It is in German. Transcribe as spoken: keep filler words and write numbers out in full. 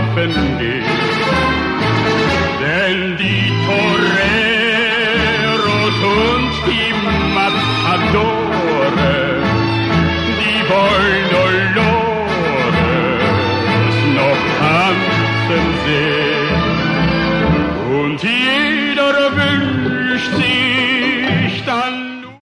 nicht. Denn die Toreros und die Matadore, die wollen Dolores noch tanzen sehen.